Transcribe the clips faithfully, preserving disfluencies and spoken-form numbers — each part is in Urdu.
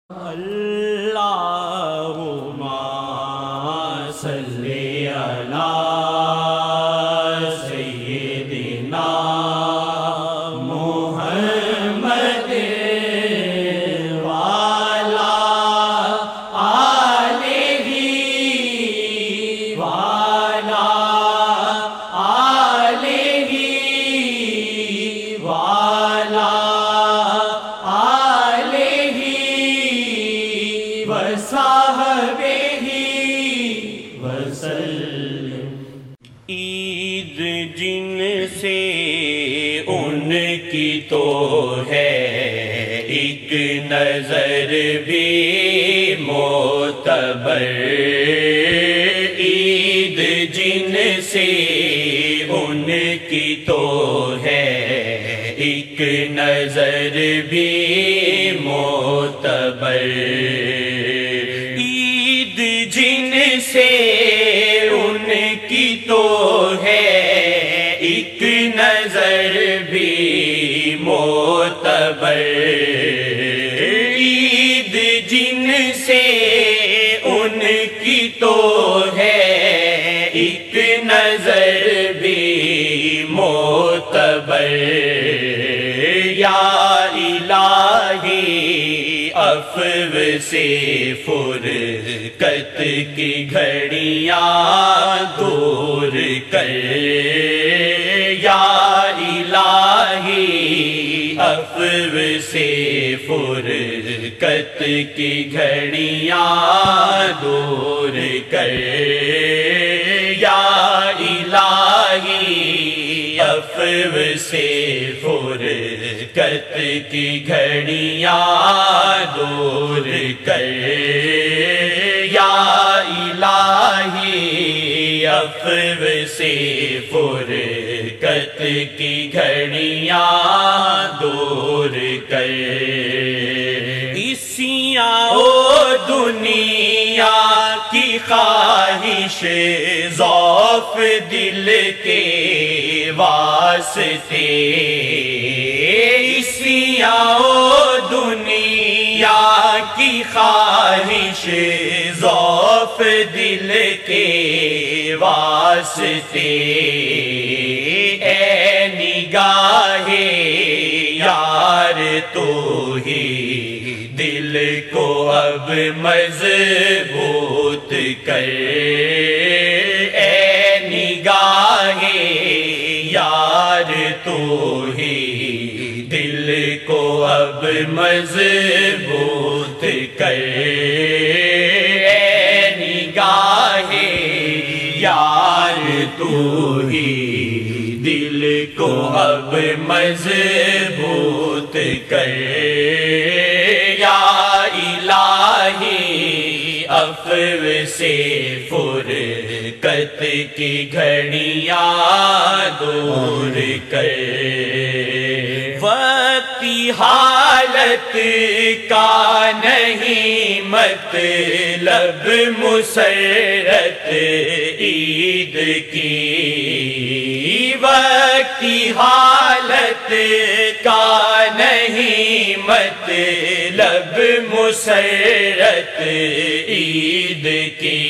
اللہم صلی علی سیدنا محمد وعلی آلہ وعلی آلہ وعلی وصحبہ وسلم۔ عید جن سے ان کی تو ہے ایک نظر بھی معتبر، عید جن سے ان کی تو ہے ایک نظر بھی معتبر، جن سے ان کی تو ہے ایک نظر بھی معتبر، عید جن سے ان کی تو ہے ایک نظر بھی معتبر، یا الہی عفو سے فرقت کی گھڑیاں دور کر، یا الہی عفو سے فرقت کی گھڑیاں دور کر، یا الہی عفو سے فرقت کی گھڑیاں دور کر، یا الہی عفو سے فرقت کی گھڑیاں دور کر، اسیاں او دنیا کی خواہش ضعف دل کے واسطے، اسیاں او دنیا کی خواہش ضعف دل کے واسطے، اے نگاہ یار تو ہی دل کو اب مضبوط کر، اے نگاہ یار تو ہی دل کو اب مضبوط کر، اے نگاہ یار تو ہی دل کو اب مضبوط کر، یا الہی عفو سے فرقت کی گھڑیاں دور کر، وقتی حالت کا نہیں مطلب مسرت عید کی، وقتی حالت کا نہیں مطلب مسرت عید کی،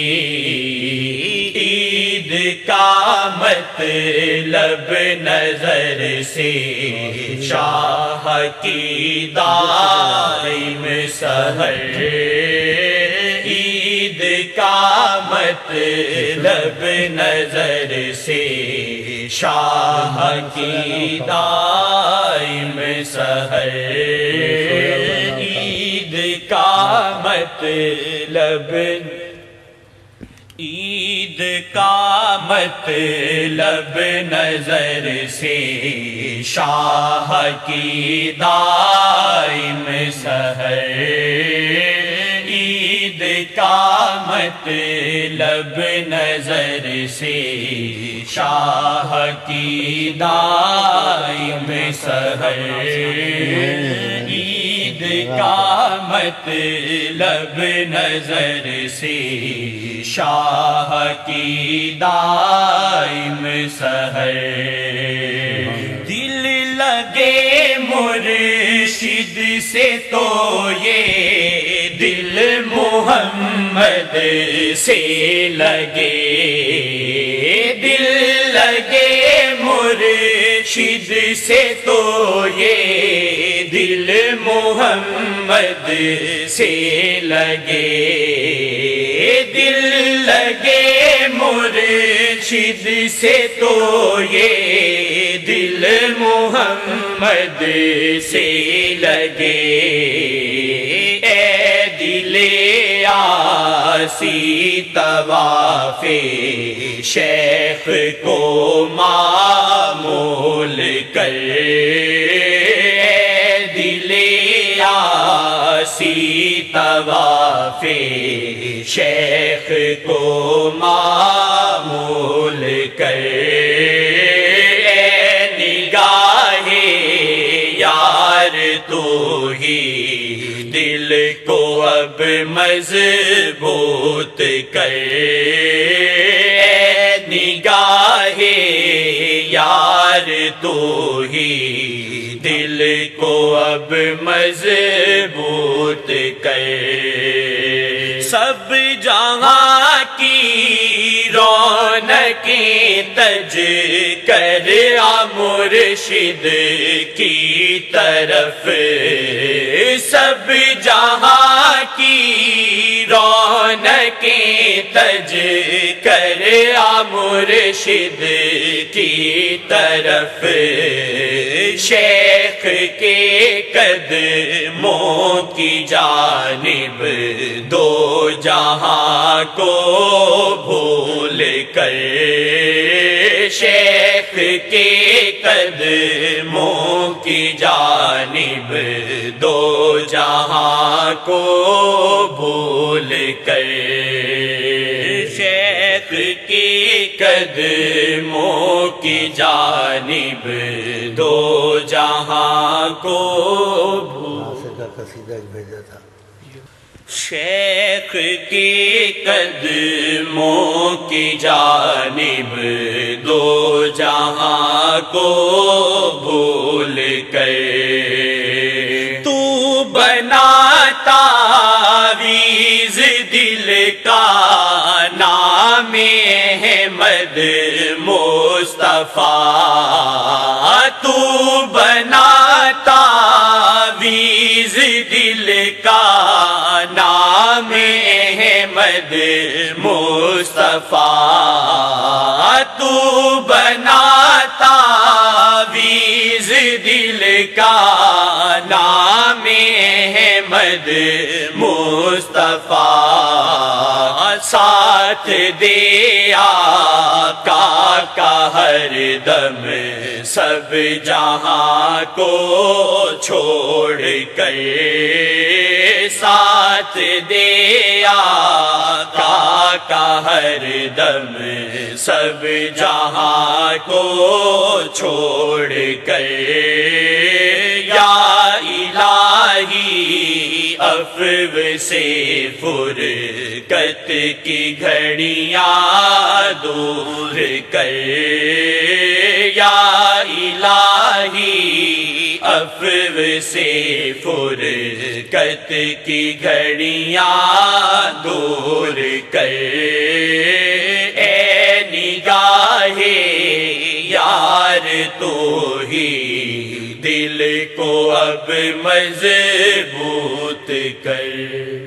عید کا مطلب نظر سے شاہ کی دائم سحر، عید کا مطلب نظر سے شاہ کی دائم سحر، عید کا مطلب عید کا مطلب نظر سے شاہ کی دائم سحر، عید کا مطلب نظر سے شاہ کی دائم سحر، عید کا مطلب نظر سے شاہ کی دائم سحر، دل لگے مرشد سے تو یہ دل محمد سے لگے، دل لگے مرشد سے تو یہ دل محمد سے لگے، دل لگے مرشد سے تو یہ دل محمد سے لگے۔ اے دل عاصی طواف شیخ کو معمول کر، اے دل عاصی طواف شیخ کو معمول کر، اے نگاہ یار تو ہی دل کو اب مضبوط کر، اے نگاہ یار تو ہی دل کو اب مضبوط کر۔ سب جہاں کی رونقیں تج کر آ مرشد کی طرف، سب جہاں کی رونقیں تج کر آ مرشد کی طرف، شیخ کے قدموں کی جانب دو جہاں کو بھول کر، شیخ کے قدموں کی جانب دو جہاں کو بھول کر، شیخ کے قدموں کی جانب دو جہاں کو بھول قصیدہ بھیجا تھا۔ شیخ کے قدموں کی جانب دو جہاں کو بھول کر، تو بناتا ویز دل کا نام احمد مصطفیٰ، تو بناتا ویز دل کا نام احمد مصطفیٰ، تو بناتا ویز دل کا نام احمد مصطفیٰ، ساتھ دے آقا کا ہر دم سب جہاں کو چھوڑ کر، ساتھ دے آقا کا ہر دم سب جہاں کو چھوڑ کر، یا الہی عفو سے فرقت کی گھڑیاں دور کر، یا الہی عفو سے فرقت کی گھڑیاں دور کر، اے نگاہ یار تو ہی دل کو اب مضبوط کر۔